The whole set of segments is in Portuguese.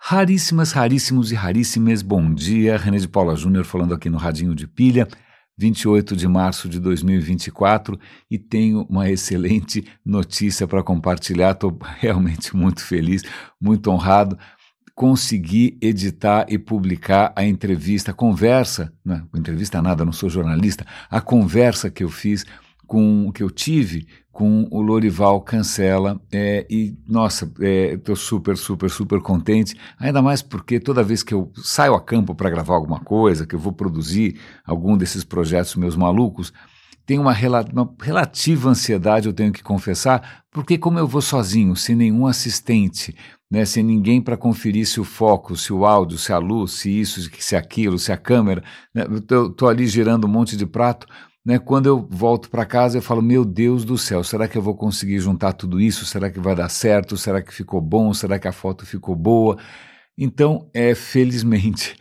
Raríssimas, raríssimos e raríssimas, bom dia, René de Paula Júnior falando aqui no Radinho de Pilha, 28 de março de 2024 e tenho uma excelente notícia para compartilhar, estou realmente muito feliz, muito honrado, consegui editar e publicar a entrevista, a conversa, não, entrevista nada, não sou jornalista, a conversa que eu fiz que eu tive com o Lorival Cancela e, nossa, estou super contente, ainda mais porque toda vez que eu saio a campo para gravar alguma coisa, que eu vou produzir algum desses projetos meus malucos, tem uma relativa ansiedade, eu tenho que confessar, porque como eu vou sozinho, sem nenhum assistente, né, sem ninguém para conferir se o foco, se o áudio, se a luz, se isso, se aquilo, se a câmera, né, eu estou ali girando um monte de prato, né, quando eu volto para casa eu falo, meu Deus do céu, será que eu vou conseguir juntar tudo isso? Será que vai dar certo? Será que ficou bom? Será que a foto ficou boa? Então, felizmente,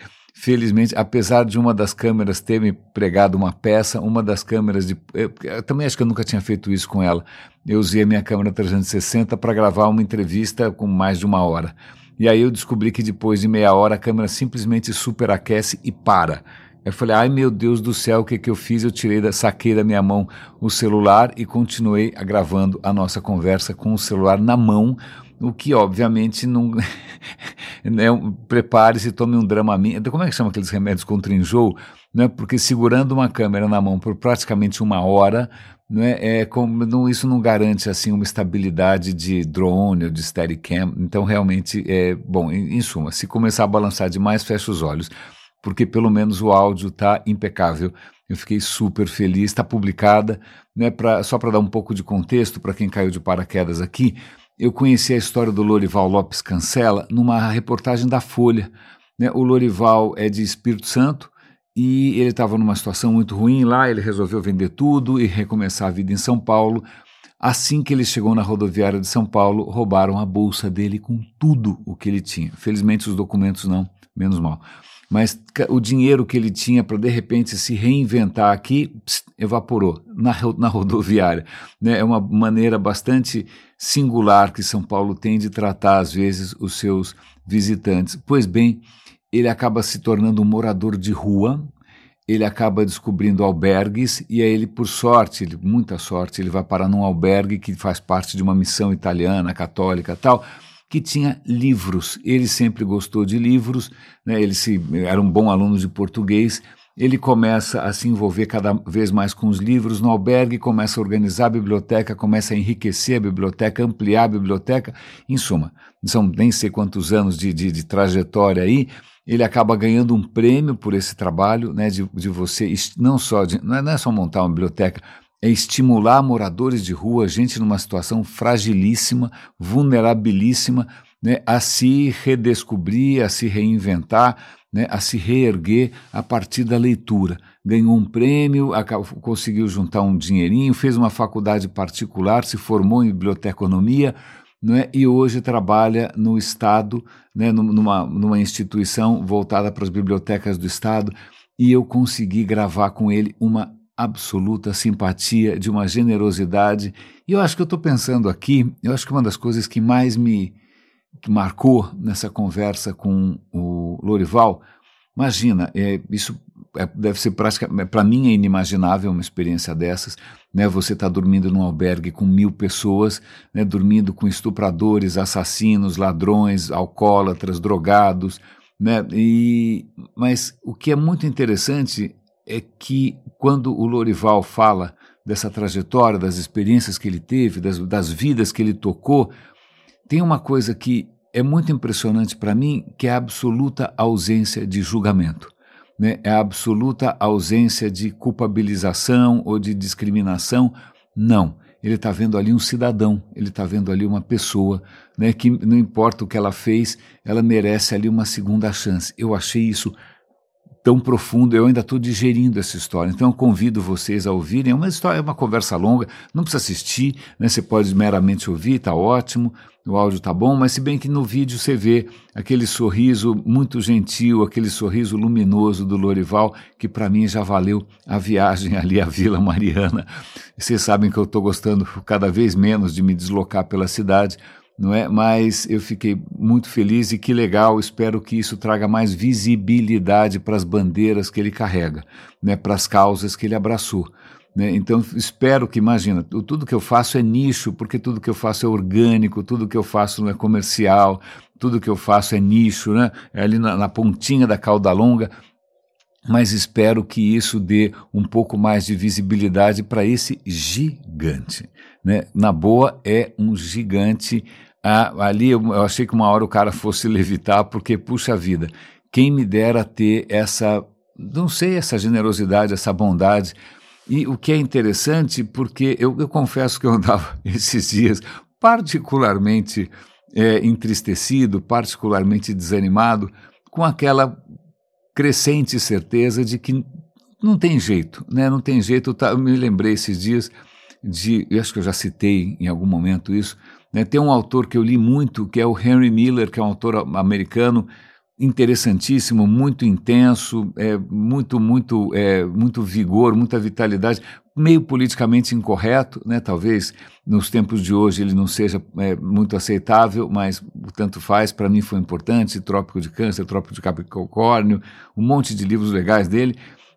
apesar de uma das câmeras ter me pregado uma peça, uma das câmeras eu também acho que eu nunca tinha feito isso com ela, eu usei a minha câmera 360 para gravar uma entrevista com mais de 1 hora. E aí eu descobri que depois de meia hora a câmera simplesmente superaquece e para. Eu falei, ai meu Deus do céu, o que eu fiz? Eu saquei da minha mão o celular e continuei gravando a nossa conversa com o celular na mão, o que obviamente não... né, prepare-se, tome um Dramamin. Como é que chama aqueles remédios contra enjoo? Né, porque segurando uma câmera na mão por praticamente 1 hora, né, isso não garante assim, uma estabilidade de drone ou de Steadicam. Então realmente, bom, em suma, se começar a balançar demais, fecha os olhos, porque pelo menos o áudio está impecável. Eu fiquei super feliz, está publicada, né, só para dar um pouco de contexto para quem caiu de paraquedas aqui, eu conheci a história do Lorival Lopes Cancela numa reportagem da Folha, né? O Lorival é de Espírito Santo e ele estava numa situação muito ruim lá, ele resolveu vender tudo e recomeçar a vida em São Paulo. Assim que ele chegou na rodoviária de São Paulo, roubaram a bolsa dele com tudo o que ele tinha. Felizmente os documentos não, menos mal. Mas o dinheiro que ele tinha para de repente se reinventar aqui, evaporou na rodoviária. Né? É uma maneira bastante singular que São Paulo tem de tratar às vezes os seus visitantes. Pois bem, ele acaba se tornando um morador de rua, ele acaba descobrindo albergues e aí ele, por sorte, muita sorte, ele vai parar num albergue que faz parte de uma missão italiana, católica e tal, que tinha livros. Ele sempre gostou de livros, né? Ele era um bom aluno de português, ele começa a se envolver cada vez mais com os livros no albergue, começa a organizar a biblioteca, começa a enriquecer a biblioteca, ampliar a biblioteca, em suma, são nem sei quantos anos de trajetória aí, ele acaba ganhando um prêmio por esse trabalho, né, de você, não é só montar uma biblioteca, é estimular moradores de rua, gente numa situação fragilíssima, vulnerabilíssima, né, a se redescobrir, a se reinventar, né, a se reerguer a partir da leitura. Ganhou um prêmio, conseguiu juntar um dinheirinho, fez uma faculdade particular, se formou em biblioteconomia, né, e hoje trabalha no Estado, né, numa instituição voltada para as bibliotecas do Estado, e eu consegui gravar com ele uma absoluta simpatia, de uma generosidade, e eu acho que eu estou pensando aqui, eu acho que uma das coisas que mais me marcou nessa conversa com o Lorival, imagina, isso deve ser praticamente, para mim é inimaginável uma experiência dessas, né? Você está dormindo num albergue com 1000 pessoas, né? Dormindo com estupradores, assassinos, ladrões, alcoólatras, drogados, né? Mas o que é muito interessante é que quando o Lorival fala dessa trajetória, das experiências que ele teve, das vidas que ele tocou, tem uma coisa que é muito impressionante para mim, que é a absoluta ausência de julgamento, né? É a absoluta ausência de culpabilização ou de discriminação. Não, ele está vendo ali um cidadão, ele está vendo ali uma pessoa, né, que não importa o que ela fez, ela merece ali uma segunda chance. Eu achei isso tão profundo, eu ainda estou digerindo essa história, então eu convido vocês a ouvirem, é uma história, é uma conversa longa, não precisa assistir, né? Você pode meramente ouvir, está ótimo, o áudio está bom, mas se bem que no vídeo você vê aquele sorriso muito gentil, aquele sorriso luminoso do Lorival, que para mim já valeu a viagem ali à Vila Mariana. Vocês sabem que eu estou gostando cada vez menos de me deslocar pela cidade, não é? Mas eu fiquei muito feliz e que legal, espero que isso traga mais visibilidade para as bandeiras que ele carrega, né? Para as causas que ele abraçou. Né? Então, espero que, imagina, tudo que eu faço é nicho, porque tudo que eu faço é orgânico, tudo que eu faço não é comercial, tudo que eu faço é nicho, né? É ali na pontinha da cauda longa, mas espero que isso dê um pouco mais de visibilidade para esse gigante. Né? Na boa, é um gigante. Ali eu achei que uma hora o cara fosse levitar, porque, puxa vida, quem me dera ter essa, não sei, essa generosidade, essa bondade. E o que é interessante, porque eu confesso que eu andava esses dias particularmente entristecido, particularmente desanimado, com aquela crescente certeza de que não tem jeito, né? Não tem jeito. Eu me lembrei esses dias eu acho que eu já citei em algum momento isso, né? Tem um autor que eu li muito, que é o Henry Miller, que é um autor americano, interessantíssimo, muito intenso, muito vigor, muita vitalidade, meio politicamente incorreto, né? Talvez nos tempos de hoje ele não seja muito aceitável, mas tanto faz, para mim foi importante, Trópico de Câncer, Trópico de Capricórnio, um monte de livros legais dele,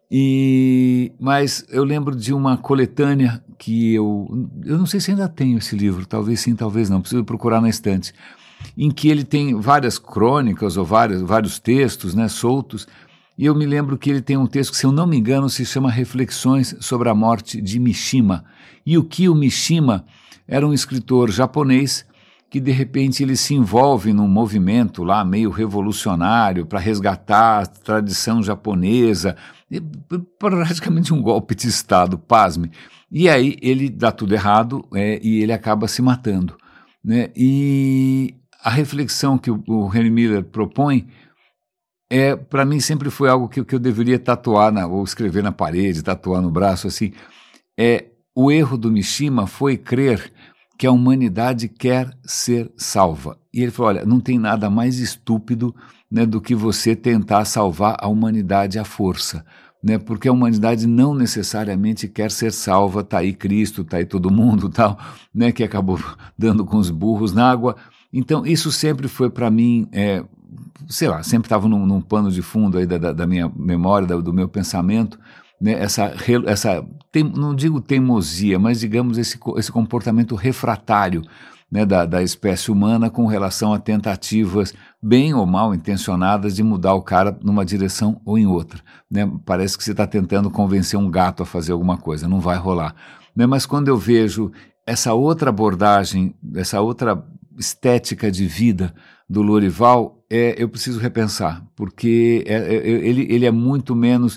mas eu lembro de uma coletânea que eu não sei se ainda tenho esse livro, talvez sim, talvez não, preciso procurar na estante, em que ele tem várias crônicas ou vários textos, né, soltos, e eu me lembro que ele tem um texto que, se eu não me engano, se chama Reflexões sobre a Morte de Mishima. E o Kio Mishima era um escritor japonês que, de repente, ele se envolve num movimento lá meio revolucionário para resgatar a tradição japonesa, praticamente um golpe de Estado, pasme. E aí ele dá tudo errado e ele acaba se matando. Né? E a reflexão que o Henry Miller propõe para mim sempre foi algo que eu deveria tatuar ou escrever na parede, tatuar no braço, assim. O erro do Mishima foi crer que a humanidade quer ser salva. E ele falou, olha, não tem nada mais estúpido, né, do que você tentar salvar a humanidade à força. Né, porque a humanidade não necessariamente quer ser salva, está aí Cristo, está aí todo mundo, tal, né, que acabou dando com os burros na água. Então, isso sempre foi para mim, sei lá, sempre estava num pano de fundo aí da minha memória, do meu pensamento, né, não digo teimosia, mas digamos esse comportamento refratário, né, da espécie humana com relação a tentativas bem ou mal intencionadas de mudar o cara numa direção ou em outra. Né? Parece que você está tentando convencer um gato a fazer alguma coisa, não vai rolar. Né? Mas quando eu vejo essa outra abordagem, essa outra estética de vida do Lorival, eu preciso repensar, porque ele é muito menos...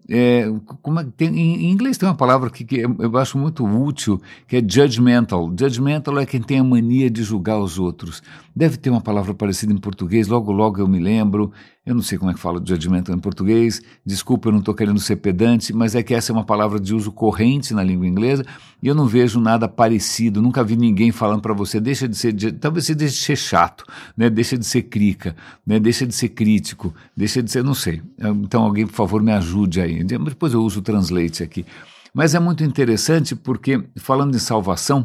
em inglês tem uma palavra que eu acho muito útil, que é judgmental. Judgmental é quem tem a mania de julgar os outros. Deve ter uma palavra parecida em português, logo eu me lembro. Eu não sei como é que fala judgmental em português, desculpa, eu não estou querendo ser pedante, mas é que essa é uma palavra de uso corrente na língua inglesa e eu não vejo nada parecido, nunca vi ninguém falando para você, deixa de ser, talvez você deixe de ser chato, né? Deixa de ser crica, né? Deixa de ser crítico, deixa de ser, não sei. Então alguém, por favor, me ajude aí. Depois eu uso o Translate aqui. Mas é muito interessante porque, falando em salvação,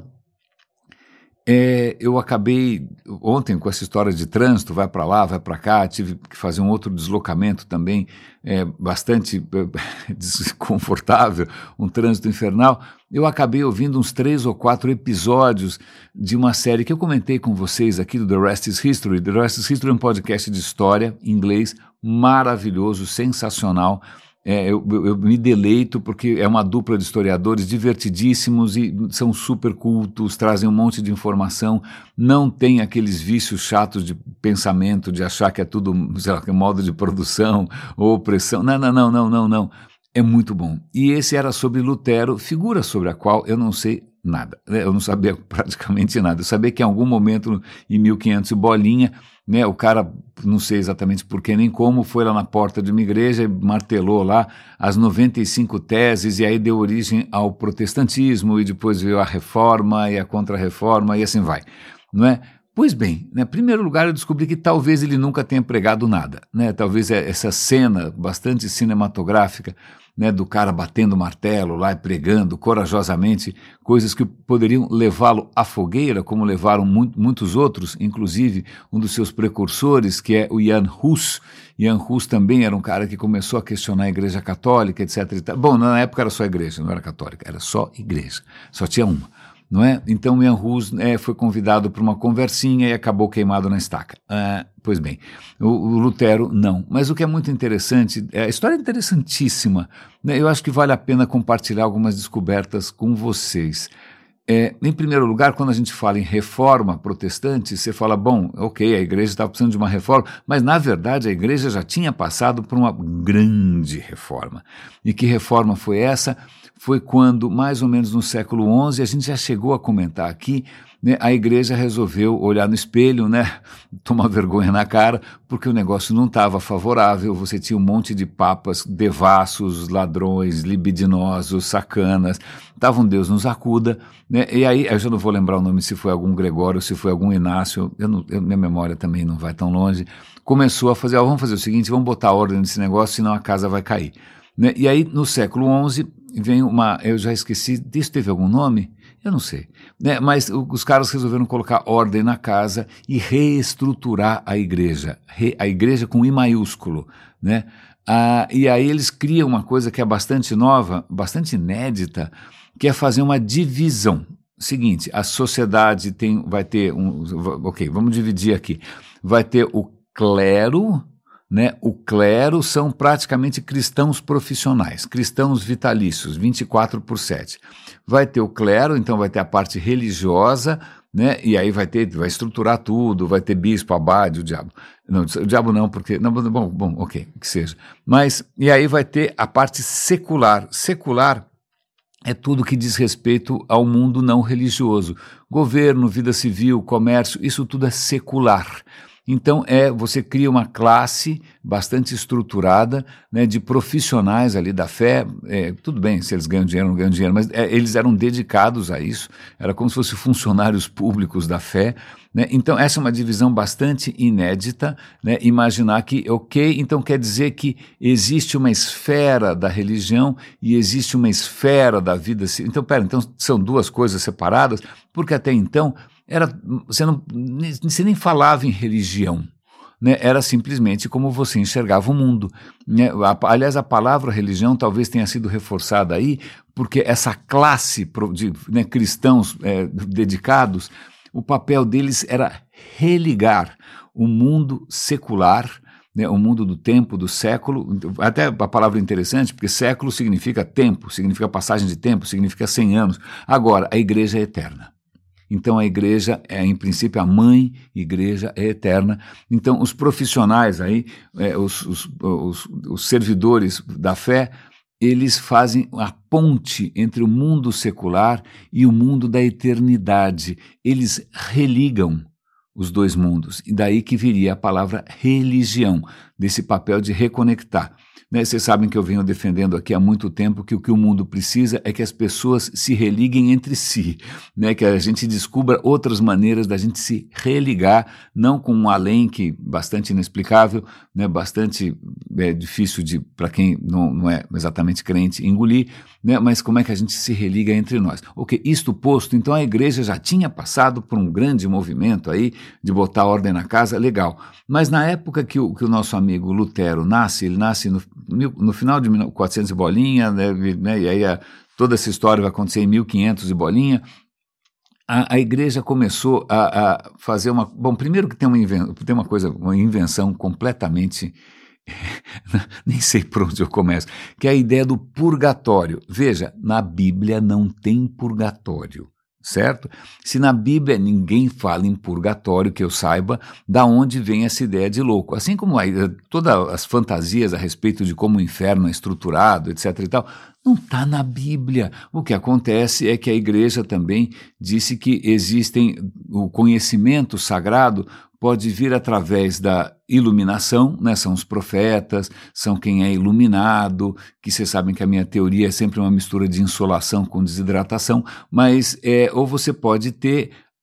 eu acabei ontem com essa história de trânsito, vai para lá, vai para cá, tive que fazer um outro deslocamento também, bastante desconfortável, um trânsito infernal. Eu acabei ouvindo uns 3 ou 4 episódios de uma série que eu comentei com vocês aqui do The Rest is History. The Rest is History é um podcast de história em inglês maravilhoso, sensacional. Eu me deleito porque é uma dupla de historiadores divertidíssimos e são super cultos, trazem um monte de informação, não tem aqueles vícios chatos de pensamento, de achar que é tudo, sei lá, que é modo de produção ou opressão. Não. É muito bom. E esse era sobre Lutero, figura sobre a qual eu não sei nada. Eu não sabia praticamente nada. Eu sabia que em algum momento, em 1500 e bolinha, né, o cara, não sei exatamente por que nem como, foi lá na porta de uma igreja e martelou lá as 95 teses e aí deu origem ao protestantismo e depois veio a reforma e a contra-reforma e assim vai, não é? Pois bem, em primeiro lugar eu descobri que talvez ele nunca tenha pregado nada, né? Talvez essa cena bastante cinematográfica, né, do cara batendo martelo lá e pregando corajosamente coisas que poderiam levá-lo à fogueira, como levaram muitos outros, inclusive um dos seus precursores, que é o Jan Hus. Jan Hus também era um cara que começou a questionar a Igreja Católica, etc. e tal. Bom, na época era só igreja, não era católica, era só igreja, só tinha uma. Não é? Então Jan Hus foi convidado para uma conversinha e acabou queimado na estaca. Pois bem, o Lutero não. Mas o que é muito interessante, a história é interessantíssima, né? Eu acho que vale a pena compartilhar algumas descobertas com vocês. Em primeiro lugar, quando a gente fala em reforma protestante, você fala, bom, ok, a igreja estava precisando de uma reforma, mas na verdade a igreja já tinha passado por uma grande reforma. E que reforma foi essa? Foi quando, mais ou menos no século XI, a gente já chegou a comentar aqui, né, a igreja resolveu olhar no espelho, né, tomar vergonha na cara, porque o negócio não estava favorável, você tinha um monte de papas devassos, ladrões, libidinosos, sacanas, estavam Deus nos acuda, né, e aí, eu já não vou lembrar o nome se foi algum Gregório, se foi algum Inácio, minha memória também não vai tão longe, começou a fazer, vamos fazer o seguinte, vamos botar ordem nesse negócio, senão a casa vai cair. Né? E aí, no século XI, vem eu já esqueci, isso teve algum nome? Eu não sei. Né? Mas os caras resolveram colocar ordem na casa e reestruturar a igreja com I maiúsculo. Né? E aí eles criam uma coisa que é bastante nova, bastante inédita, que é fazer uma divisão. Seguinte, a sociedade vai ter ok, vamos dividir aqui. Vai ter o clero, né? O clero são praticamente cristãos profissionais, cristãos vitalícios, 24/7. Vai ter o clero, então vai ter a parte religiosa, né? E aí vai estruturar tudo, vai ter bispo, abade, o diabo. Não, o diabo não, porque... Não, bom, ok, que seja. Mas, e aí vai ter a parte secular. Secular é tudo que diz respeito ao mundo não religioso. Governo, vida civil, comércio, isso tudo é secular. Então, você cria uma classe bastante estruturada, né, de profissionais ali da fé, tudo bem se eles ganham dinheiro ou não ganham dinheiro, mas eles eram dedicados a isso, era como se fossem funcionários públicos da fé, né? Então essa é uma divisão bastante inédita, né? Imaginar que, ok, então quer dizer que existe uma esfera da religião e existe uma esfera da vida, então são duas coisas separadas, porque até então, você nem falava em religião, né? Era simplesmente como você enxergava o mundo, né? Aliás, a palavra religião talvez tenha sido reforçada aí, porque essa classe de, né, cristãos dedicados, o papel deles era religar o mundo secular, né, o mundo do tempo, do século, até a palavra interessante, porque século significa tempo, significa passagem de tempo, significa 100 anos. Agora, a igreja é eterna. Então a igreja em princípio, a mãe igreja é eterna. Então os profissionais aí, os servidores da fé, eles fazem a ponte entre o mundo secular e o mundo da eternidade. Eles religam os dois mundos. E daí que viria a palavra religião, desse papel de reconectar. Né, vocês sabem que eu venho defendendo aqui há muito tempo que o que o mundo precisa é que as pessoas se religuem entre si, né, que a gente descubra outras maneiras da gente se religar, não com um além que bastante inexplicável, né, bastante difícil para quem não é exatamente crente engolir, né, mas como é que a gente se religa entre nós. Ok, isto posto, então a igreja já tinha passado por um grande movimento aí de botar ordem na casa, legal, mas na época que o nosso amigo Lutero nasce, ele nasce no final de 1400 e bolinha, né, e aí toda essa história vai acontecer em 1500 e bolinha, a igreja começou a fazer uma... Bom, primeiro que tem uma invenção completamente... nem sei por onde eu começo, que é a ideia do purgatório. Veja, na Bíblia não tem purgatório, certo? Se na Bíblia ninguém fala em purgatório, que eu saiba, da onde vem essa ideia de louco? Assim como todas as fantasias a respeito de como o inferno é estruturado, etc. e tal, não está na Bíblia. O que acontece é que a igreja também disse que o conhecimento sagrado pode vir através da iluminação, né? São os profetas, são quem é iluminado, que vocês sabem que a minha teoria é sempre uma mistura de insolação com desidratação, mas ou você pode ter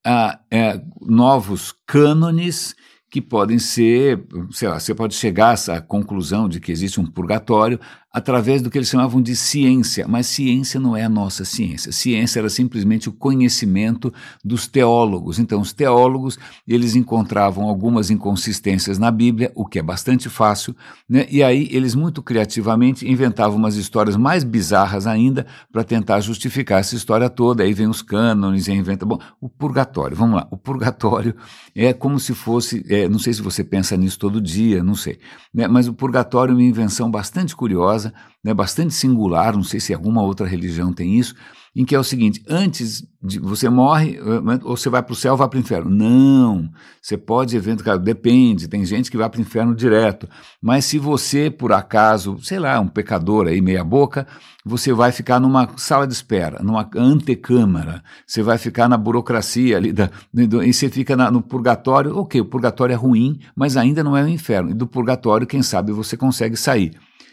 novos cânones que podem ser, sei lá, você pode chegar a essa conclusão de que existe um purgatório através do que eles chamavam de ciência, mas ciência não é a nossa ciência. Ciência era simplesmente o conhecimento dos teólogos. Então, os teólogos, eles encontravam algumas inconsistências na Bíblia, o que é bastante fácil, né? E aí eles muito criativamente inventavam umas histórias mais bizarras ainda para tentar justificar essa história toda. Aí vem os cânones e inventa... Bom, o purgatório, vamos lá, o purgatório é como se fosse, não sei se você pensa nisso todo dia, não sei, né? Mas o purgatório é uma invenção bastante curiosa, né, bastante singular, não sei se alguma outra religião tem isso, em que é o seguinte: antes de você morre, ou você vai para o céu ou vai para o inferno. Não, você pode, depende, tem gente que vai para o inferno direto, mas se você, por acaso, sei lá, um pecador aí meia boca, você vai ficar numa sala de espera, numa antecâmara, você vai ficar na burocracia ali, e você fica no purgatório. Ok, o purgatório é ruim, mas ainda não é o inferno, e do purgatório, quem sabe, você consegue sair.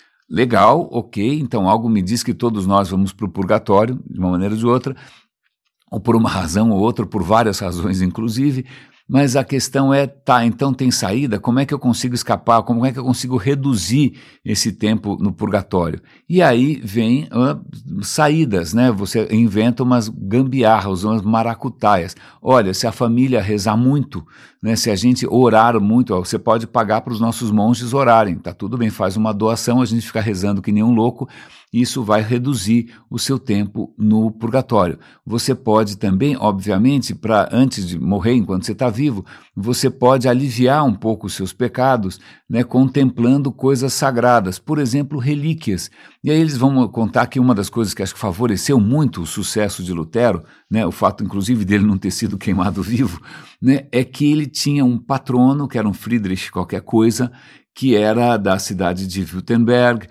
Legal, ok, então algo me diz que todos nós vamos para o purgatório, de uma maneira ou de outra, ou por uma razão ou outra, por várias razões inclusive, mas a questão é, então tem saída? Como é que eu consigo escapar? Como é que eu consigo reduzir esse tempo no purgatório? E aí vem saídas, né? Você inventa umas gambiarras, umas maracutaias. Olha, se a família rezar muito, né, se a gente orar muito, você pode pagar para os nossos monges orarem, tá tudo bem, faz uma doação, a gente fica rezando que nem um louco, isso vai reduzir o seu tempo no purgatório. Você pode também, obviamente, antes de morrer, enquanto você está vivo, você pode aliviar um pouco os seus pecados, né, contemplando coisas sagradas, por exemplo, relíquias. E aí eles vão contar que uma das coisas que acho que favoreceu muito o sucesso de Lutero, né, o fato inclusive dele não ter sido queimado vivo, né, é que ele tinha um patrono, que era um Friedrich qualquer coisa, que era da cidade de Wittenberg,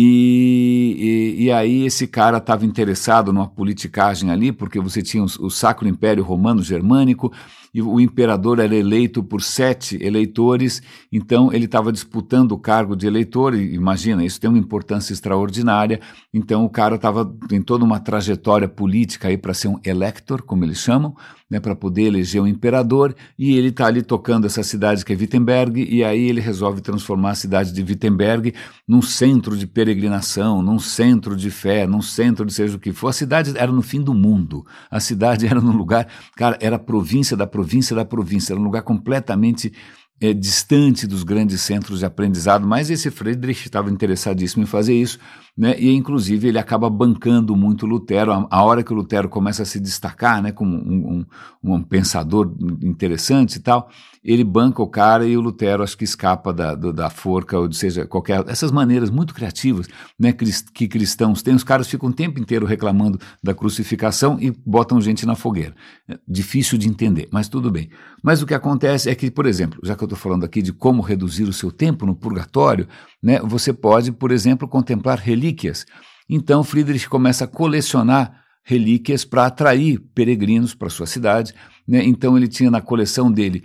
e aí esse cara estava interessado numa politicagem ali, porque você tinha o Sacro Império Romano Germânico, e o imperador era eleito por 7 eleitores, então ele estava disputando o cargo de eleitor, e imagina, isso tem uma importância extraordinária, então o cara tem toda uma trajetória política aí para ser um elector, como eles chamam, né, para poder eleger um imperador, e ele está ali tocando essa cidade que é Wittenberg, e aí ele resolve transformar a cidade de Wittenberg num centro de peregrinação, num centro de fé, num centro de seja o que for. A cidade era no fim do mundo, a cidade era num lugar, cara, era a província da província da província, era um lugar completamente distante dos grandes centros de aprendizado, mas esse Friedrich estava interessadíssimo em fazer isso, né? E inclusive ele acaba bancando muito Lutero, a hora que o Lutero começa a se destacar, né, como um pensador interessante e tal, ele banca o cara e o Lutero acho que escapa da forca, ou seja, essas maneiras muito criativas, né, que cristãos têm. Os caras ficam o tempo inteiro reclamando da crucificação e botam gente na fogueira. Difícil de entender, mas tudo bem. Mas o que acontece é que, por exemplo, já que eu estou falando aqui de como reduzir o seu tempo no purgatório, né, você pode, por exemplo, contemplar relíquias. Então Friedrich começa a colecionar relíquias para atrair peregrinos para sua cidade, né? Então ele tinha na coleção dele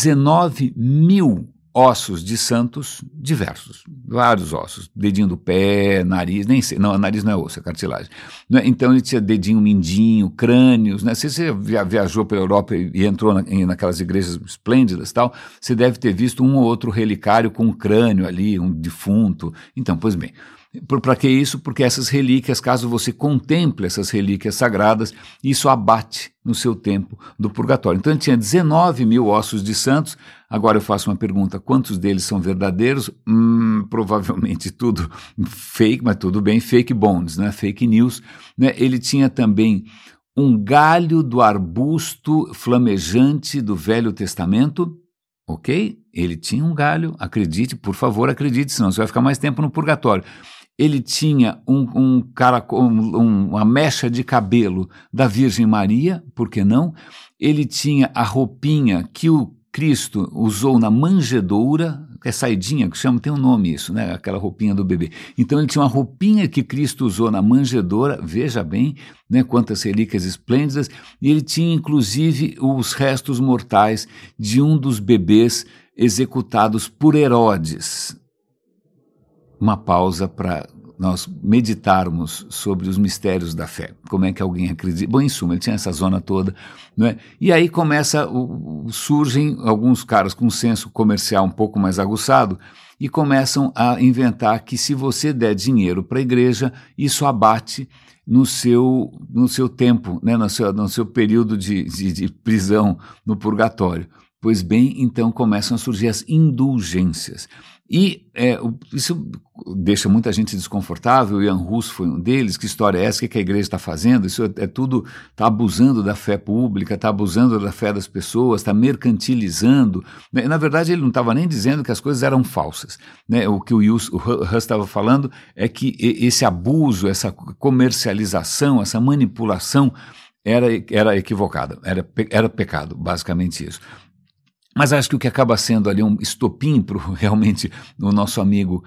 19.000 ossos de santos diversos, vários ossos, dedinho do pé, nariz, nem sei, não, nariz não é osso, é cartilagem, né? Então ele tinha dedinho mindinho, crânios, né? Se você viajou pela Europa e entrou naquelas igrejas esplêndidas e tal, você deve ter visto um ou outro relicário com um crânio ali, um defunto. Então, pois bem, para que isso? Porque essas relíquias, caso você contemple essas relíquias sagradas, isso abate no seu tempo do purgatório. Então ele tinha 19.000 ossos de santos. Agora eu faço uma pergunta: quantos deles são verdadeiros? Provavelmente tudo fake, mas tudo bem, fake bones, né? Fake news, né? Ele tinha também um galho do arbusto flamejante do Velho Testamento. Ok? Ele tinha um galho, acredite, por favor, acredite, senão você vai ficar mais tempo no purgatório. Ele tinha uma mecha de cabelo da Virgem Maria, por que não? Ele tinha a roupinha que o Cristo usou na manjedoura, que é saidinha, que chama, tem um nome isso, né? Aquela roupinha do bebê. Então ele tinha uma roupinha que Cristo usou na manjedoura, veja bem, né, quantas relíquias esplêndidas, e ele tinha inclusive os restos mortais de um dos bebês executados por Herodes. Uma pausa para nós meditarmos sobre os mistérios da fé, como é que alguém acredita. Bom, em suma, ele tinha essa zona toda, não é? E aí surgem alguns caras com um senso comercial um pouco mais aguçado e começam a inventar que se você der dinheiro para a igreja, isso abate no seu tempo, né? no seu período de prisão no purgatório. Pois bem, então começam a surgir as indulgências. E isso deixa muita gente desconfortável. Ian Russo foi um deles. Que história é essa? O que a igreja está fazendo? Isso é tudo, está abusando da fé pública, está abusando da fé das pessoas, está mercantilizando. Na verdade, ele não estava nem dizendo que as coisas eram falsas, né? O que o Huss estava falando é que esse abuso, essa comercialização, essa manipulação era equivocada, era pecado, basicamente isso. Mas acho que o que acaba sendo ali um estopim para realmente o nosso amigo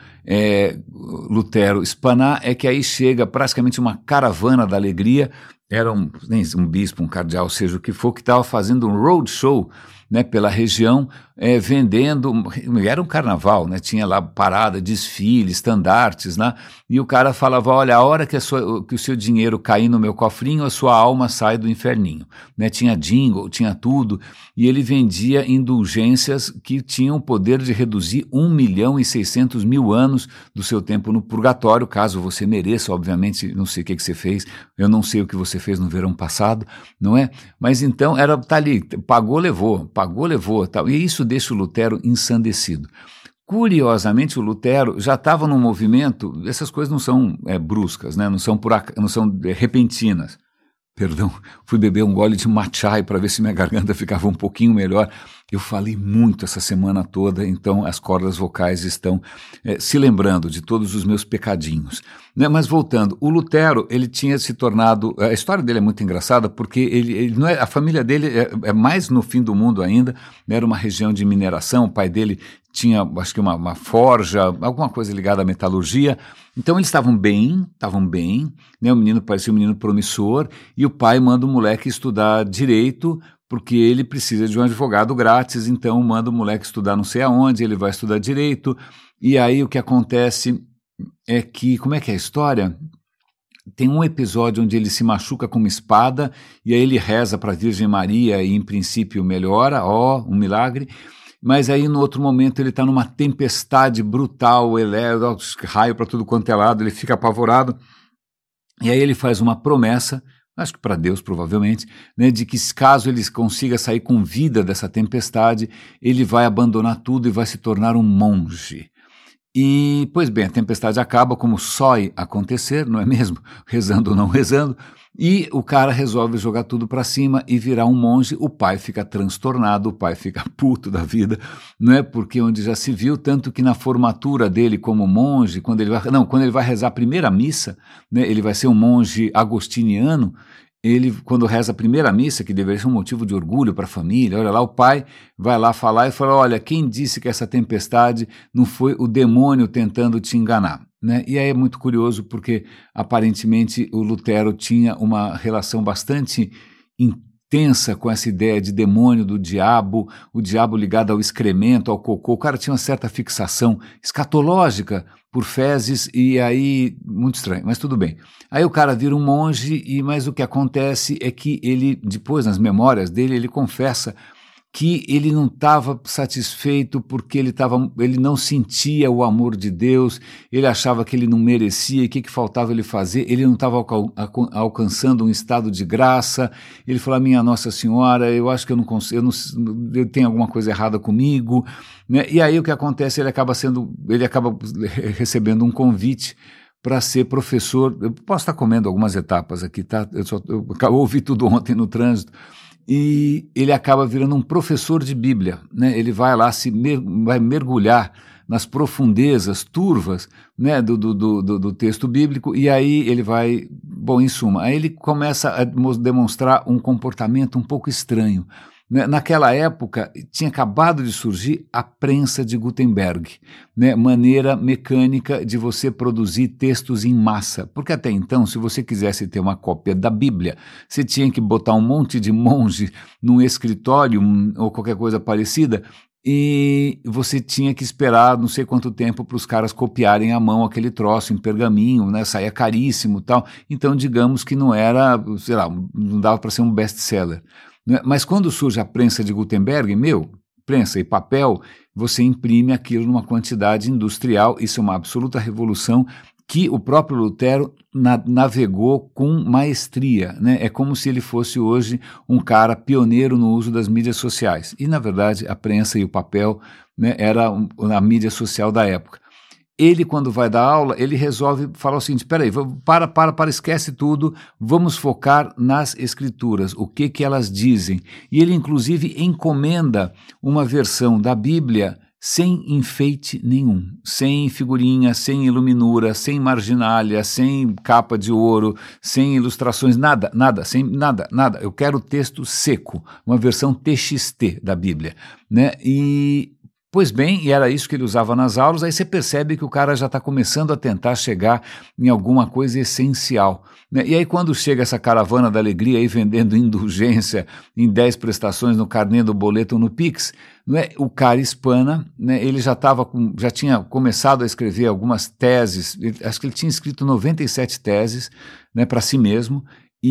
Lutero espanar é que aí chega praticamente uma caravana da alegria. Era um bispo, um cardeal, seja o que for, que estava fazendo um roadshow, né, pela região, vendendo, era um carnaval, né, tinha lá parada, desfile, estandartes, né, e o cara falava, olha, a hora que o seu dinheiro cair no meu cofrinho, a sua alma sai do inferninho, né, tinha jingle, tinha tudo, e ele vendia indulgências que tinham o poder de reduzir 1.600.000 anos do seu tempo no purgatório, caso você mereça, obviamente, não sei o que você fez, eu não sei o que você fez no verão passado, não é? Mas então, tá ali, pagou, levou, tal. E isso deixa o Lutero ensandecido. Curiosamente, o Lutero já estava num movimento, essas coisas não são bruscas, né? não são repentinas. Perdão, fui beber um gole de matcha para ver se minha garganta ficava um pouquinho melhor. Eu falei muito essa semana toda, então as cordas vocais estão se lembrando de todos os meus pecadinhos. Né? Mas voltando, o Lutero, ele tinha se tornado... A história dele é muito engraçada porque ele não a família dele é mais no fim do mundo ainda, né? Era uma região de mineração, o pai dele tinha, acho que uma forja, alguma coisa ligada à metalurgia. Então eles estavam bem, né? O menino parecia um menino promissor e o pai manda o moleque estudar direito porque ele precisa de um advogado grátis, então manda o moleque estudar não sei aonde, ele vai estudar direito, e aí o que acontece é que, como é que é a história? Tem um episódio onde ele se machuca com uma espada, e aí ele reza para a Virgem Maria e em princípio melhora, um milagre, mas aí no outro momento ele está numa tempestade brutal, raio para tudo quanto é lado, ele fica apavorado, e aí ele faz uma promessa, acho que para Deus provavelmente, né, de que caso ele consiga sair com vida dessa tempestade, ele vai abandonar tudo e vai se tornar um monge. E, pois bem, a tempestade acaba como só acontecer, não é mesmo? Rezando ou não rezando, e o cara resolve jogar tudo para cima e virar um monge. O pai fica transtornado, o pai fica puto da vida, não é? Porque onde já se viu, tanto que na formatura dele como monge, quando ele vai rezar a primeira missa, né, ele vai ser um monge agostiniano. Ele, quando reza a primeira missa, que deveria ser um motivo de orgulho para a família, olha lá, o pai vai lá falar e fala, olha, quem disse que essa tempestade não foi o demônio tentando te enganar? Né? E aí é muito curioso porque, aparentemente, o Lutero tinha uma relação bastante intensa com essa ideia de demônio, do diabo, o diabo ligado ao excremento, ao cocô. O cara tinha uma certa fixação escatológica por fezes, e aí, muito estranho, mas tudo bem. Aí o cara vira um monge, mas o que acontece é que ele, depois nas memórias dele, ele confessa que ele não estava satisfeito porque ele não sentia o amor de Deus, ele achava que ele não merecia, e o que faltava ele fazer? Ele não estava alcançando um estado de graça, ele falou, minha Nossa Senhora, eu acho que eu não consigo, eu tenho alguma coisa errada comigo, né? E aí o que acontece, ele acaba recebendo um convite para ser professor. Eu posso estar comendo algumas etapas aqui, tá? Eu ouvi tudo ontem no trânsito. E ele acaba virando um professor de Bíblia, né? Ele vai lá, vai mergulhar nas profundezas turvas, né, do texto bíblico, e aí ele vai, bom, em suma, aí ele começa a demonstrar um comportamento um pouco estranho. Naquela época, tinha acabado de surgir a prensa de Gutenberg, né? Maneira mecânica de você produzir textos em massa, porque até então, se você quisesse ter uma cópia da Bíblia, você tinha que botar um monte de monge num escritório ou qualquer coisa parecida e você tinha que esperar não sei quanto tempo para os caras copiarem à mão aquele troço em pergaminho, né? Saía caríssimo e tal. Então, digamos que não era, sei lá, não dava para ser um best-seller. Né? Mas quando surge a prensa de Gutenberg, prensa e papel, você imprime aquilo numa quantidade industrial, isso é uma absoluta revolução que o próprio Lutero navegou com maestria, né? É como se ele fosse hoje um cara pioneiro no uso das mídias sociais. E, na verdade, a prensa e o papel, né, era a mídia social da época. Ele, quando vai dar aula, ele resolve falar o seguinte: peraí, esquece tudo, vamos focar nas escrituras, o que elas dizem. E ele, inclusive, encomenda uma versão da Bíblia sem enfeite nenhum, sem figurinha, sem iluminura, sem marginalia, sem capa de ouro, sem ilustrações, nada. Eu quero o texto seco, uma versão TXT da Bíblia, né? Pois bem, e era isso que ele usava nas aulas. Aí você percebe que o cara já está começando a tentar chegar em alguma coisa essencial, né? E aí quando chega essa caravana da alegria aí vendendo indulgência em 10 prestações no carnê do boleto ou no Pix, né? O cara espana, né? Ele já tinha começado a escrever algumas teses, acho que ele tinha escrito 97 teses, né, para si mesmo,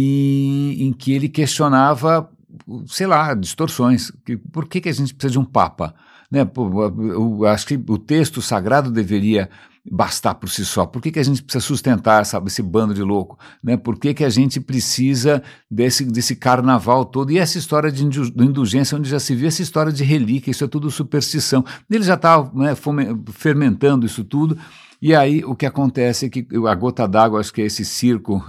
e em que ele questionava, sei lá, distorções. Por que a gente precisa de um papa? Né, eu acho que o texto sagrado deveria bastar por si só. Por que a gente precisa sustentar esse bando de louco? Né? Por que a gente precisa desse carnaval todo? E essa história de indulgência, onde já se viu essa história de relíquia, isso é tudo superstição. Ele já estava, né, fermentando isso tudo. E aí o que acontece é que a gota d'água, acho que é esse circo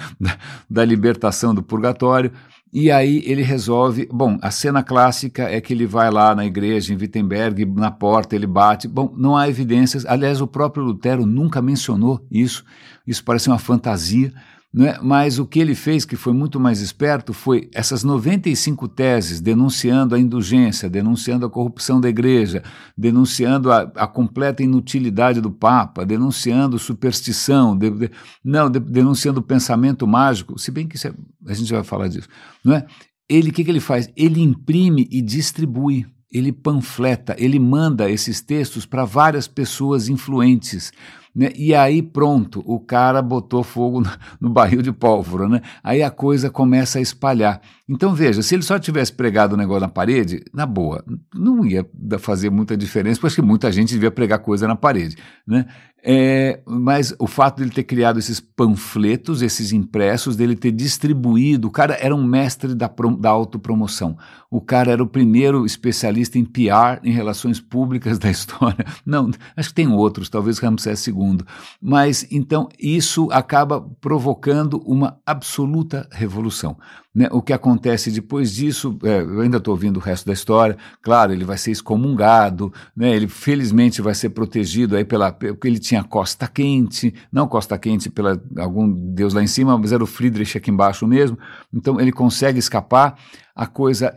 da libertação do purgatório. E aí ele resolve, a cena clássica é que ele vai lá na igreja em Wittenberg, na porta ele bate, não há evidências, aliás o próprio Lutero nunca mencionou isso parece uma fantasia, né? Mas o que ele fez, que foi muito mais esperto, foi essas 95 teses denunciando a indulgência, denunciando a corrupção da igreja, denunciando a completa inutilidade do Papa, denunciando superstição, denunciando o pensamento mágico, se bem que a gente vai falar disso, não é? O que ele faz? Ele imprime e distribui, ele panfleta, ele manda esses textos para várias pessoas influentes, né? E aí pronto, o cara botou fogo no barril de pólvora, né? Aí a coisa começa a espalhar. Então veja, se ele só tivesse pregado o negócio na parede, na boa, não ia fazer muita diferença, porque acho que muita gente devia pregar coisa na parede, né? Mas o fato de ele ter criado esses panfletos, esses impressos, dele ter distribuído, o cara era um mestre da autopromoção, o cara era o primeiro especialista em PR, em relações públicas da história. Não, acho que tem outros, talvez Ramsés II, mas então isso acaba provocando uma absoluta revolução. Né? O que acontece depois disso, eu ainda estou ouvindo o resto da história, claro, ele vai ser excomungado, né? Ele felizmente vai ser protegido aí porque ele tinha costa quente, não costa quente pela algum deus lá em cima, mas era o Friedrich aqui embaixo mesmo, então ele consegue escapar, a coisa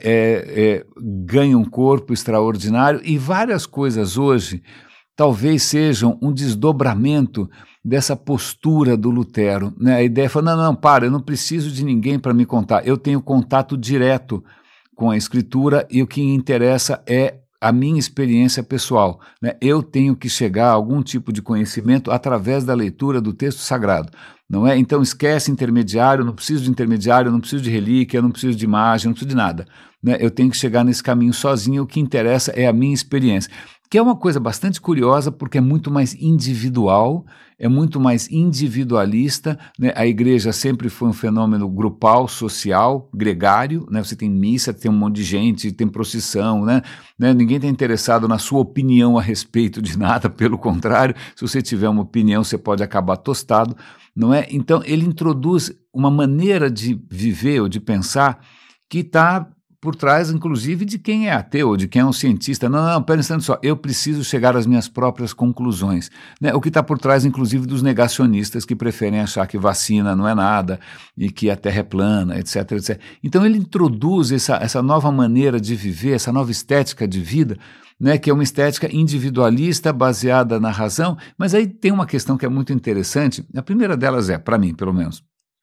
ganha um corpo extraordinário e várias coisas hoje talvez sejam um desdobramento dessa postura do Lutero, né? A ideia foi, eu não preciso de ninguém para me contar, eu tenho contato direto com a escritura e o que me interessa é a minha experiência pessoal, né? Eu tenho que chegar a algum tipo de conhecimento através da leitura do texto sagrado, não é? Então esquece intermediário, eu não preciso de intermediário, eu não preciso de relíquia, eu não preciso de imagem, eu não preciso de nada, né? Eu tenho que chegar nesse caminho sozinho, o que interessa é a minha experiência. Que é uma coisa bastante curiosa, porque é muito mais individual, é muito mais individualista, né? A igreja sempre foi um fenômeno grupal, social, gregário, né? Você tem missa, tem um monte de gente, tem procissão, né? Ninguém está interessado na sua opinião a respeito de nada, pelo contrário, se você tiver uma opinião, você pode acabar tostado, não é? Então ele introduz uma maneira de viver ou de pensar que está por trás, inclusive, de quem é ateu, de quem é um cientista. Não, pensando só, eu preciso chegar às minhas próprias conclusões. Né? O que está por trás, inclusive, dos negacionistas que preferem achar que vacina não é nada e que a Terra é plana, etc, etc. Então ele introduz essa nova maneira de viver, essa nova estética de vida, né, que é uma estética individualista, baseada na razão, mas aí tem uma questão que é muito interessante. A primeira delas para mim, pelo menos,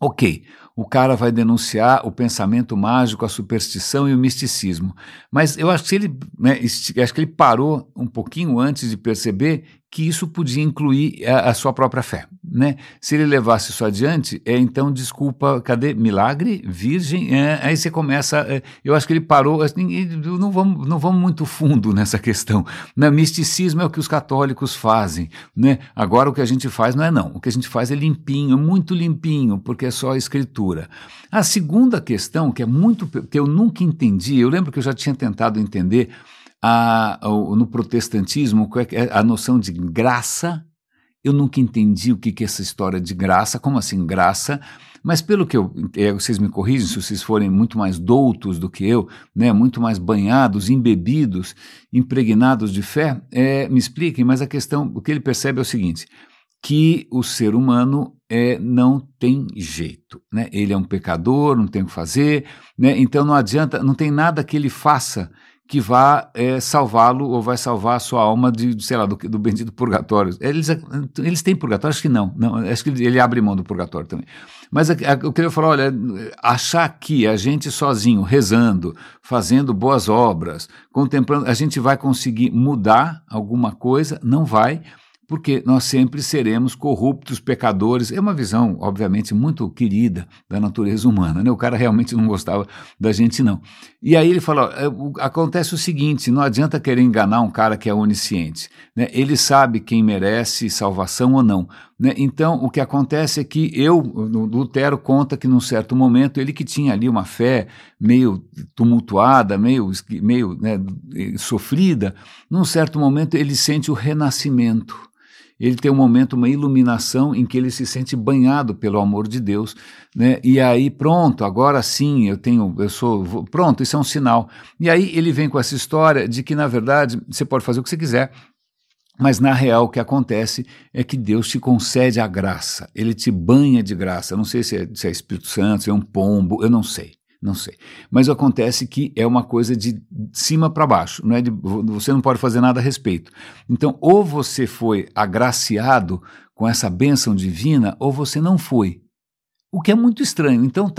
Ok, o cara vai denunciar o pensamento mágico, a superstição e o misticismo, mas eu acho que acho que ele parou um pouquinho antes de perceber que isso podia incluir a sua própria fé, né? Se ele levasse isso adiante, então desculpa, cadê milagre, virgem? Aí você começa, eu acho que ele parou, assim, não vamos muito fundo nessa questão, né? Misticismo é o que os católicos fazem, né? Agora o que a gente faz não, o que a gente faz é limpinho, muito limpinho, porque é só a escritura. A segunda questão, que eu nunca entendi, eu lembro que eu já tinha tentado entender no protestantismo, a noção de graça. Eu nunca entendi o que é essa história de graça, como assim graça, mas pelo que vocês me corrigem se vocês forem muito mais doutos do que eu, né, muito mais banhados, embebidos, impregnados de fé, me expliquem, mas a questão, o que ele percebe é o seguinte, que o ser humano não tem jeito, né? Ele é um pecador, não tem o que fazer, né? Então não adianta, não tem nada que ele faça que vá salvá-lo ou vai salvar a sua alma sei lá, do bendito purgatório. Eles têm purgatório? Acho que não, acho que ele abre mão do purgatório também. Mas eu queria falar, olha, achar que a gente sozinho, rezando, fazendo boas obras, contemplando, a gente vai conseguir mudar alguma coisa, não vai, porque nós sempre seremos corruptos, pecadores. É uma visão, obviamente, muito querida da natureza humana, né? O cara realmente não gostava da gente, não. E aí ele fala, acontece o seguinte, não adianta querer enganar um cara que é onisciente, né? Ele sabe quem merece salvação ou não, né? Então, o que acontece é que Lutero conta que num certo momento, ele que tinha ali uma fé meio tumultuada, meio né, sofrida, num certo momento ele sente o renascimento. Ele tem um momento, uma iluminação em que ele se sente banhado pelo amor de Deus, né? E aí pronto, agora sim pronto, isso é um sinal. E aí ele vem com essa história de que na verdade você pode fazer o que você quiser, mas na real o que acontece é que Deus te concede a graça, Ele te banha de graça. Não sei se é Espírito Santo, se é um pombo, eu não sei. Mas acontece que é uma coisa de cima para baixo, você não pode fazer nada a respeito. Então, ou você foi agraciado com essa bênção divina, ou você não foi. O que é muito estranho. Então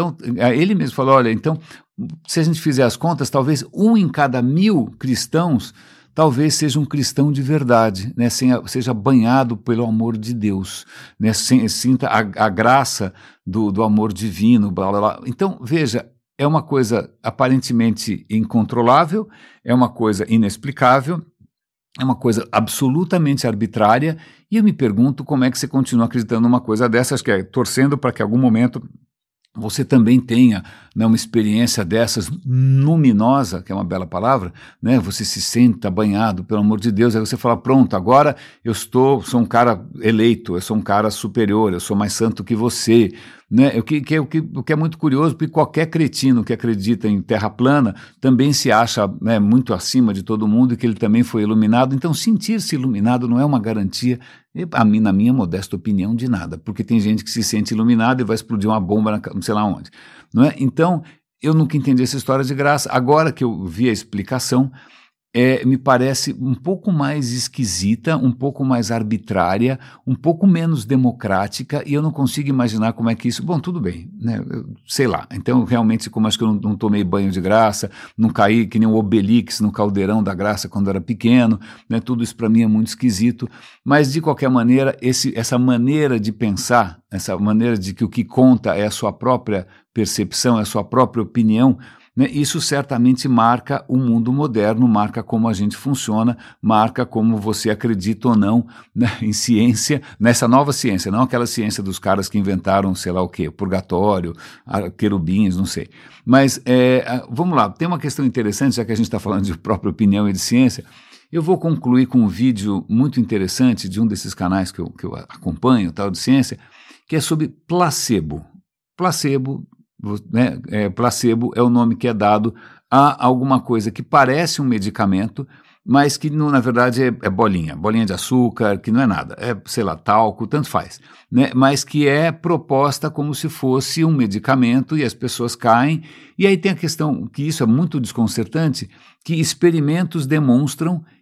ele mesmo falou, olha, então, se a gente fizer as contas, talvez 1 em cada 1000 cristãos talvez seja um cristão de verdade, né? Seja banhado pelo amor de Deus, né? Sinta a graça do amor divino, blá, blá, blá. Então, veja, é uma coisa aparentemente incontrolável, é uma coisa inexplicável, é uma coisa absolutamente arbitrária, e eu me pergunto como é que você continua acreditando numa coisa dessas, que torcendo para que em algum momento você também tenha, né, uma experiência dessas luminosa, que é uma bela palavra, né? Você se senta banhado, pelo amor de Deus, aí você fala, pronto, agora sou um cara eleito, eu sou um cara superior, eu sou mais santo que você, né? O que é muito curioso, porque qualquer cretino que acredita em terra plana também se acha, né, muito acima de todo mundo e que ele também foi iluminado. Então sentir-se iluminado não é uma garantia, na minha modesta opinião, de nada, porque tem gente que se sente iluminado e vai explodir uma bomba não sei lá onde, não é? Então eu nunca entendi essa história de graça. Agora que eu vi a explicação, me parece um pouco mais esquisita, um pouco mais arbitrária, um pouco menos democrática, e eu não consigo imaginar como é que isso... Bom, tudo bem, né? Sei lá. Então, realmente, como acho que eu não tomei banho de graça, não caí que nem um Obelix no caldeirão da graça quando era pequeno, né? Tudo isso para mim é muito esquisito, mas, de qualquer maneira, essa maneira de pensar, essa maneira de que o que conta é a sua própria percepção, é a sua própria opinião, né? Isso certamente marca o mundo moderno, marca como a gente funciona, marca como você acredita ou não, né, em ciência, nessa nova ciência, não aquela ciência dos caras que inventaram, sei lá o quê, purgatório, querubins, não sei. Mas vamos lá, tem uma questão interessante, já que a gente está falando de própria opinião e de ciência. Eu vou concluir com um vídeo muito interessante de um desses canais que eu acompanho, tal, de ciência, que é sobre placebo. Placebo, né? Placebo é o nome que é dado a alguma coisa que parece um medicamento, mas que na verdade é bolinha de açúcar, que não é nada, sei lá, talco, tanto faz, né? Mas que é proposta como se fosse um medicamento e as pessoas caem, e aí tem a questão que isso é muito desconcertante, que experimentos demonstram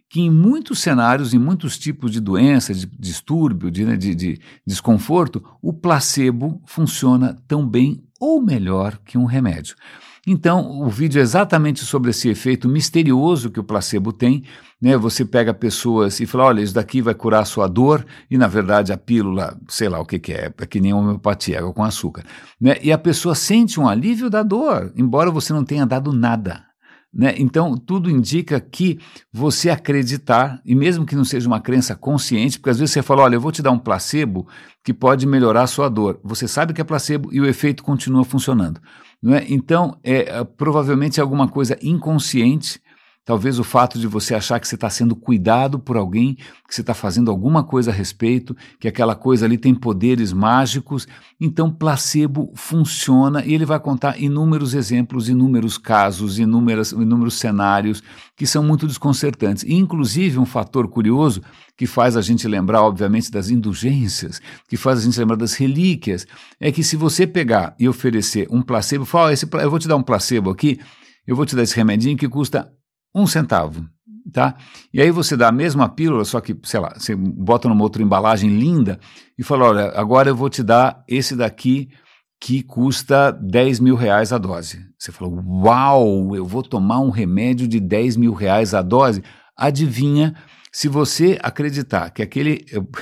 que em muitos cenários, em muitos tipos de doença, de distúrbio, de desconforto, o placebo funciona tão bem ou melhor que um remédio. Então, o vídeo é exatamente sobre esse efeito misterioso que o placebo tem, né? Você pega pessoas e fala, olha, isso daqui vai curar a sua dor, e na verdade a pílula, sei lá o que é que nem homeopatia, água com açúcar, né? E a pessoa sente um alívio da dor, embora você não tenha dado nada. Né? Então, tudo indica que você acreditar, e mesmo que não seja uma crença consciente, porque às vezes você fala, olha, eu vou te dar um placebo que pode melhorar a sua dor. Você sabe que é placebo e o efeito continua funcionando. Não é? Então, provavelmente é alguma coisa inconsciente, talvez o fato de você achar que você está sendo cuidado por alguém, que você está fazendo alguma coisa a respeito, que aquela coisa ali tem poderes mágicos. Então, placebo funciona e ele vai contar inúmeros exemplos, inúmeros casos, inúmeros cenários que são muito desconcertantes. E, inclusive, um fator curioso que faz a gente lembrar, obviamente, das indulgências, que faz a gente lembrar das relíquias, é que se você pegar e oferecer um placebo, fala, eu vou te dar um placebo aqui, eu vou te dar esse remedinho que custa 1 centavo, tá? E aí você dá a mesma pílula, só que, sei lá, você bota numa outra embalagem linda e fala, olha, agora eu vou te dar esse daqui que custa 10 mil reais a dose. Você fala, uau, eu vou tomar um remédio de 10 mil reais a dose? Adivinha, se você acreditar que aquele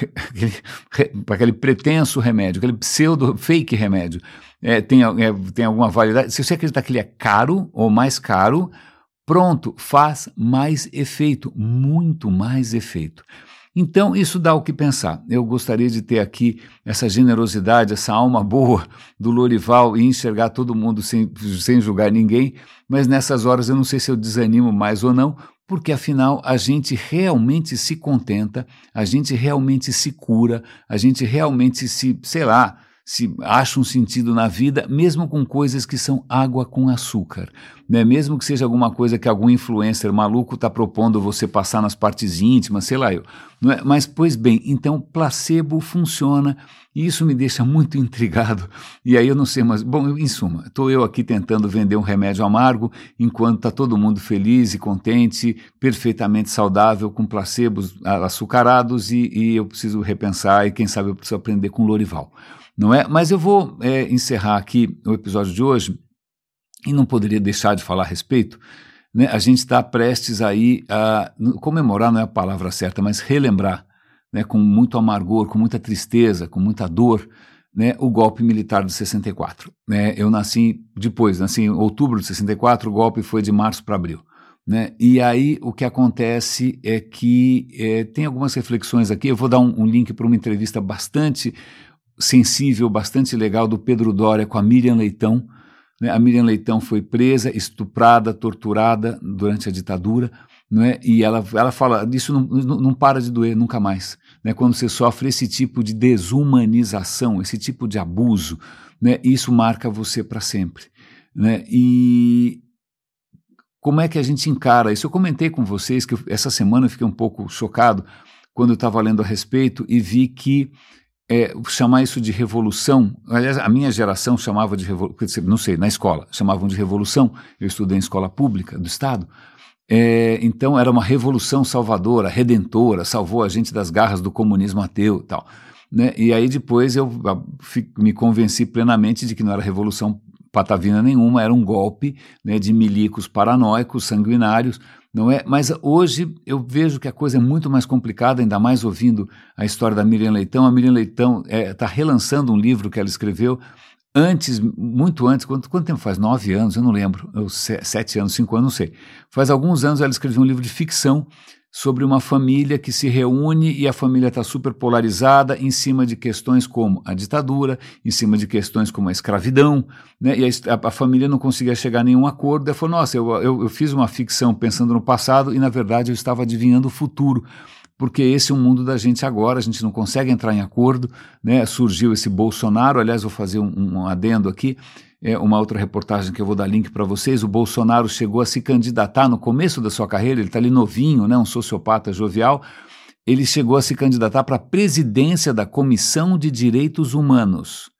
pretenso remédio, aquele pseudo-fake remédio tem alguma validade, se você acreditar que ele é caro ou mais caro, pronto, faz mais efeito, muito mais efeito. Então, isso dá o que pensar. Eu gostaria de ter aqui essa generosidade, essa alma boa do Lorival e enxergar todo mundo sem julgar ninguém, mas nessas horas eu não sei se eu desanimo mais ou não, porque afinal a gente realmente se contenta, a gente realmente se cura, a gente realmente se acha um sentido na vida, mesmo com coisas que são água com açúcar, né? Mesmo que seja alguma coisa que algum influencer maluco está propondo você passar nas partes íntimas, sei lá eu. Não é? Mas, pois bem, então placebo funciona e isso me deixa muito intrigado. E aí eu não sei, mas, bom, em suma, estou eu aqui tentando vender um remédio amargo enquanto está todo mundo feliz e contente, perfeitamente saudável, com placebos açucarados e eu preciso repensar e quem sabe eu preciso aprender com Lorival. Não é? Mas eu vou encerrar aqui o episódio de hoje e não poderia deixar de falar a respeito, né? A gente está prestes aí a comemorar, não é a palavra certa, mas relembrar, né, com muito amargor, com muita tristeza, com muita dor, né, o golpe militar de 64. Né? Eu nasci em outubro de 64, o golpe foi de março para abril. Né? E aí o que acontece é que tem algumas reflexões aqui, eu vou dar um link para uma entrevista bastante sensível, bastante legal do Pedro Doria com a Miriam Leitão. Né? A Miriam Leitão foi presa, estuprada, torturada durante a ditadura, não é? E ela fala, isso não para de doer nunca mais. Né? Quando você sofre esse tipo de desumanização, esse tipo de abuso, né? Isso marca você para sempre. Né? E como é que a gente encara isso? Eu comentei com vocês que essa semana eu fiquei um pouco chocado quando eu estava lendo a respeito e vi que chamar isso de revolução, aliás, a minha geração chamava de revolução, não sei, na escola, chamavam de revolução, eu estudei em escola pública do Estado, então era uma revolução salvadora, redentora, salvou a gente das garras do comunismo ateu e tal. Né? E aí depois eu me convenci plenamente de que não era revolução patavina nenhuma, era um golpe, né, de milicos paranoicos, sanguinários, não é? Mas hoje eu vejo que a coisa é muito mais complicada, ainda mais ouvindo a história da Miriam Leitão. A Miriam Leitão está relançando um livro que ela escreveu muito antes, quanto tempo faz? 9 anos, eu não lembro, 7 anos, 5 anos, não sei. Faz alguns anos ela escreveu um livro de ficção sobre uma família que se reúne e a família está super polarizada em cima de questões como a ditadura, em cima de questões como a escravidão, né? E a família não conseguia chegar a nenhum acordo. Ela falou, nossa, eu fiz uma ficção pensando no passado e na verdade eu estava adivinhando o futuro, porque esse é o mundo da gente agora, a gente não consegue entrar em acordo, né? Surgiu esse Bolsonaro, aliás vou fazer um adendo aqui, uma outra reportagem que eu vou dar link para vocês. O Bolsonaro chegou a se candidatar no começo da sua carreira, ele está ali novinho, né, um sociopata jovial, ele chegou a se candidatar para a presidência da Comissão de Direitos Humanos,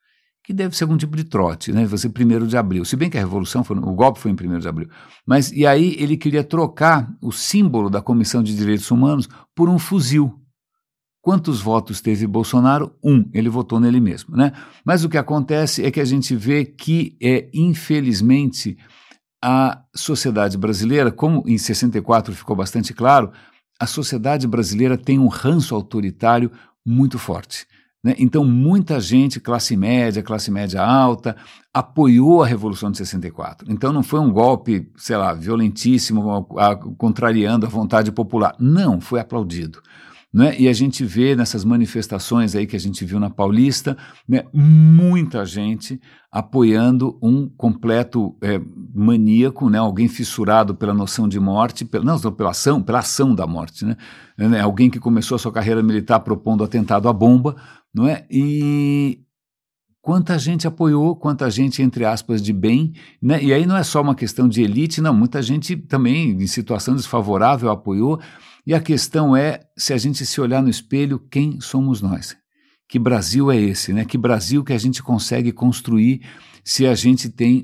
que deve ser algum tipo de trote, né? Vai ser 1º de abril, se bem que a revolução, o golpe foi em 1º de abril. Mas, e aí ele queria trocar o símbolo da Comissão de Direitos Humanos por um fuzil. Quantos votos teve Bolsonaro? 1, ele votou nele mesmo, né? Mas o que acontece é que a gente vê que, infelizmente, a sociedade brasileira, como em 64 ficou bastante claro, a sociedade brasileira tem um ranço autoritário muito forte. Então, muita gente, classe média alta, apoiou a Revolução de 64. Então, não foi um golpe, sei lá, violentíssimo, contrariando a vontade popular. Não, foi aplaudido. E a gente vê nessas manifestações aí que a gente viu na Paulista, muita gente apoiando um completo maníaco, alguém fissurado pela noção de morte, pela ação da morte, alguém que começou a sua carreira militar propondo atentado à bomba, não é? E quanta gente apoiou, quanta gente, entre aspas, de bem, né? E aí não é só uma questão de elite, não, muita gente também em situação desfavorável apoiou, e a questão é, se a gente se olhar no espelho, quem somos nós? Que Brasil é esse, né? Que Brasil que a gente consegue construir se a gente tem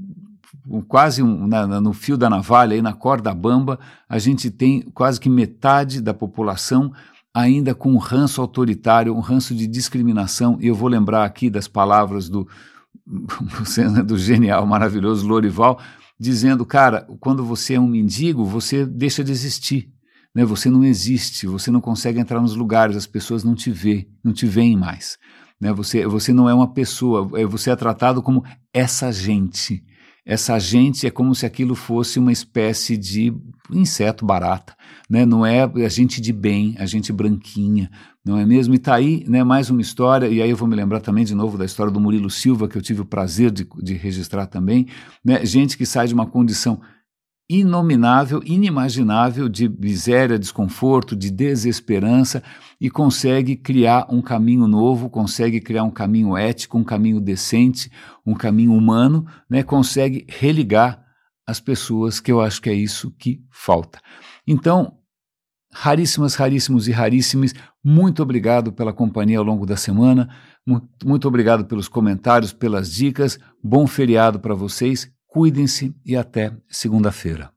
no fio da navalha, aí na corda bamba, a gente tem quase que metade da população ainda com um ranço autoritário, um ranço de discriminação, e eu vou lembrar aqui das palavras do genial, maravilhoso Lorival, dizendo, cara, quando você é um mendigo, você deixa de existir, né? Você não existe, você não consegue entrar nos lugares, as pessoas não te veem mais, né? Você não é uma pessoa, você é tratado como essa gente. Essa gente é como se aquilo fosse uma espécie de inseto barata, né? Não é a gente de bem, a gente branquinha, não é mesmo? E está aí, né, mais uma história, e aí eu vou me lembrar também de novo da história do Murilo Silva, que eu tive o prazer de registrar também, né? Gente que sai de uma condição inominável, inimaginável de miséria, desconforto, de desesperança e consegue criar um caminho novo, consegue criar um caminho ético, um caminho decente, um caminho humano, né? Consegue religar as pessoas, que eu acho que é isso que falta. Então, raríssimos e raríssimos, muito obrigado pela companhia ao longo da semana, muito obrigado pelos comentários, pelas dicas, bom feriado para vocês, cuidem-se e até segunda-feira.